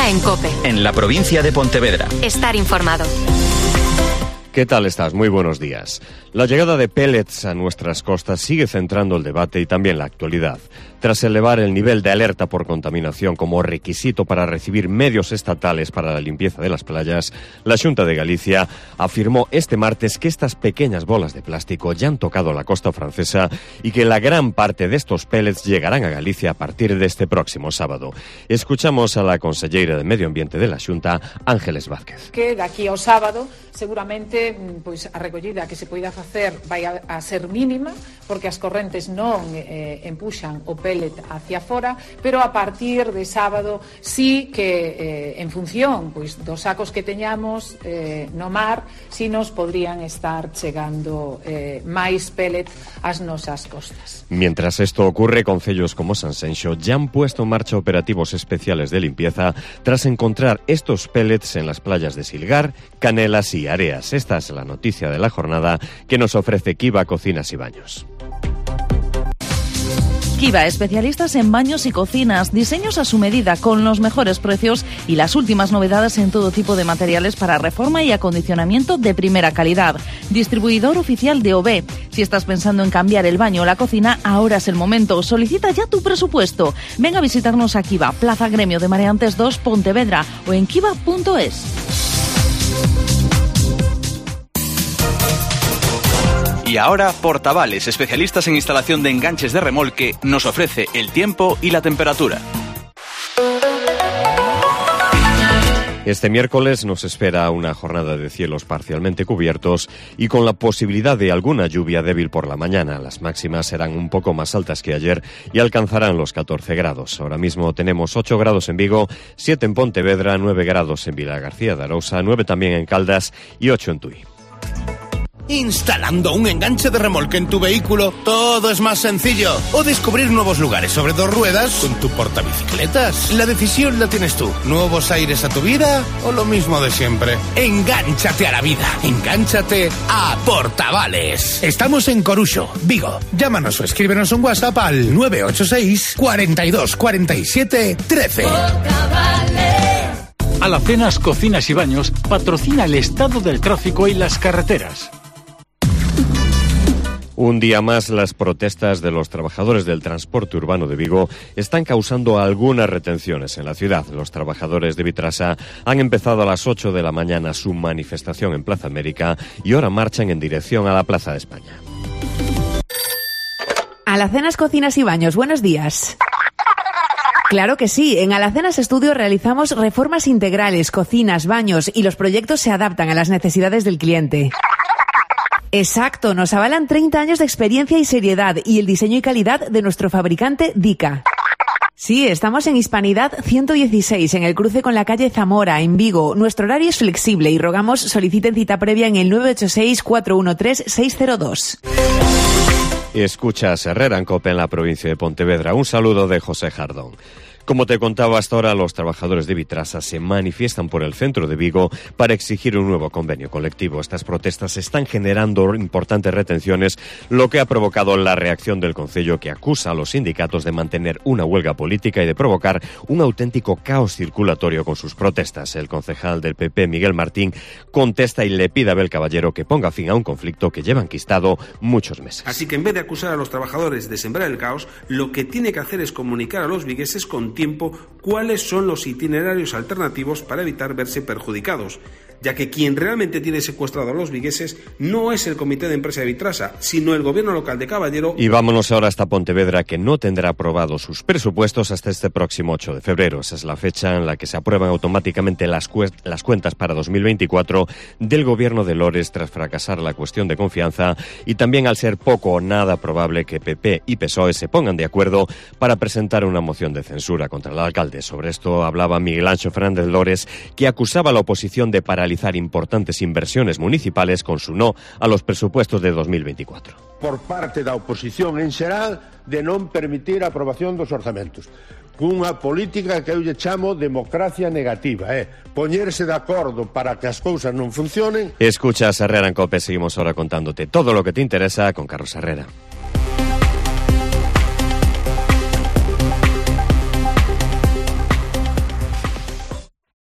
día en COPE. En la provincia de Pontevedra. Estar informado. ¿Qué tal estás? Muy buenos días. La llegada de pellets a nuestras costas sigue centrando el debate y también la actualidad. Tras elevar el nivel de alerta por contaminación como requisito para recibir medios estatales para la limpieza de las playas, la Xunta de Galicia afirmó este martes que estas pequeñas bolas de plástico ya han tocado la costa francesa y que la gran parte de estos pellets llegarán a Galicia a partir de este próximo sábado. Escuchamos a la conselleira de Medio Ambiente de la Xunta, Ángeles Vázquez. Que daqui ao sábado, seguramente, pois a recollida que se poida facer vai a ser mínima, porque as correntes non empuxan o pellet hacia fora, pero a partir de sábado sí que en función pois dos sacos que teñamos no mar, si nos podrían estar chegando máis pellet ás nosas costas. Mientras esto ocurre, concellos como Sanxenxo ya han puesto en marcha operativos especiales de limpieza tras encontrar estos pellets en las playas de Silgar, Canelas y Areas. Esta es la noticia de la jornada que nos ofrece Kiva Cocinas y Baños. Kiva, especialistas en baños y cocinas, diseños a su medida con los mejores precios y las últimas novedades en todo tipo de materiales para reforma y acondicionamiento de primera calidad. Distribuidor oficial de OB. Si estás pensando en cambiar el baño o la cocina, ahora es el momento. Solicita ya tu presupuesto. Ven a visitarnos a Kiva, Plaza Gremio de Mareantes 2, Pontevedra, o en kiva.es. Y ahora, Portavales, especialistas en instalación de enganches de remolque, nos ofrece el tiempo y la temperatura. Este miércoles nos espera una jornada de cielos parcialmente cubiertos y con la posibilidad de alguna lluvia débil por la mañana. Las máximas serán un poco más altas que ayer y alcanzarán los 14 grados. Ahora mismo tenemos 8 grados en Vigo, 7 en Pontevedra, 9 grados en Vilagarcía de Arousa, 9 también en Caldas y 8 en Tui. Instalando un enganche de remolque en tu vehículo, todo es más sencillo. O descubrir nuevos lugares sobre dos ruedas con tu portabicicletas. La decisión la tienes tú. ¿Nuevos aires a tu vida o lo mismo de siempre? Engánchate a la vida. Engánchate a Portavales. Estamos en Coruxo, Vigo. Llámanos o escríbenos un WhatsApp al 986 42 47 13. Alacenas Cocinas y Baños patrocina el estado del tráfico y las carreteras. Un día más, las protestas de los trabajadores del transporte urbano de Vigo están causando algunas retenciones en la ciudad. Los trabajadores de Vitrasa han empezado a las 8 de la mañana su manifestación en Plaza América y ahora marchan en dirección a la Plaza de España. Alacenas Cocinas y Baños, buenos días. Claro que sí, en Alacenas Estudio realizamos reformas integrales, cocinas, baños y los proyectos se adaptan a las necesidades del cliente. Exacto, nos avalan 30 años de experiencia y seriedad y el diseño y calidad de nuestro fabricante Dica. Sí, estamos en Hispanidad 116, en el cruce con la calle Zamora, en Vigo. Nuestro horario es flexible y rogamos soliciten cita previa en el 986-413-602. Escuchas Herrera en COPE en la provincia de Pontevedra. Un saludo de José Jardón. Como te contaba hasta ahora, los trabajadores de Vitrasa se manifiestan por el centro de Vigo para exigir un nuevo convenio colectivo. Estas protestas están generando importantes retenciones, lo que ha provocado la reacción del concello, que acusa a los sindicatos de mantener una huelga política y de provocar un auténtico caos circulatorio con sus protestas. El concejal del PP, Miguel Martín, contesta y le pide a Abel Caballero que ponga fin a un conflicto que lleva enquistado muchos meses. Así que en vez de acusar a los trabajadores de sembrar el caos, lo que tiene que hacer es comunicar a los vigueses con tiempo cuáles son los itinerarios alternativos para evitar verse perjudicados, ya que quien realmente tiene secuestrado a los vigueses no es el Comité de Empresa de Vitrasa, sino el gobierno local de Caballero. Y vámonos ahora hasta Pontevedra, que no tendrá aprobados sus presupuestos hasta este próximo 8 de febrero. Esa es la fecha en la que se aprueban automáticamente las cuentas para 2024 del gobierno de Lores tras fracasar la cuestión de confianza y también al ser poco o nada probable que PP y PSOE se pongan de acuerdo para presentar una moción de censura contra el alcalde. Sobre esto hablaba Miguel Anxo Fernández Lores, que acusaba a la oposición de paralizar importantes inversiones municipales con su no a los presupuestos de 2024. Por parte da oposición en xeral de non permitir a aprobación dos orzamentos. Unha política que eu lle chamo democracia negativa, poñerse de acordo para que as cousas non funcionen. Escuchas Herrera en COPE, seguimos ahora contándote todo lo que te interesa con Carlos Herrera.